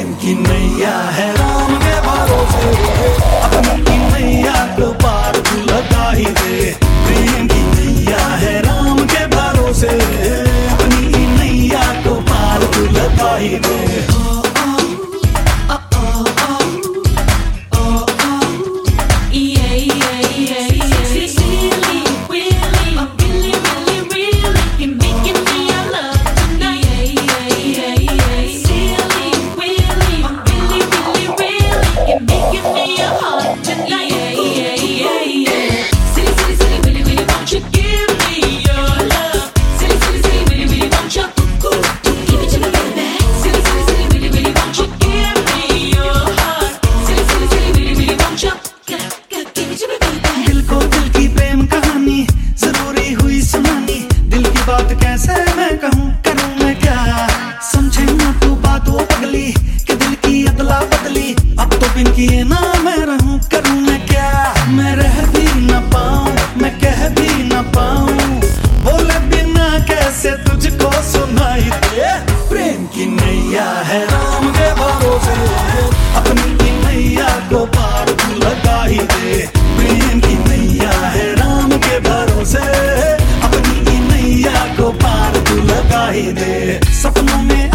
प्रेम की नैया है राम के भरोसे, अपनी की नैया को पार तू लगा ही दे। प्रेम की नैया है राम के भरोसे, अपनी की नैया को पार तू लगा ही दे। कैसे मैं कहूँ करूँ मैं क्या, समझे ना तू बातों पगली कि दिल की अदला बदली। अब तो बिन किए ना मैं रहूँ करूँ मैं क्या, मैं रह भी न पाऊँ मैं कह भी न पाऊँ, बोले बिना कैसे तुझको सुनाई दे। प्रेम की नैया है राम के भरोसे, अपनी की नैया को पार तू लगा ही दे। प्रेम की नैया है राम के भरोसे, अपनी की नैया को पार तू लगा ही दे। सपनों में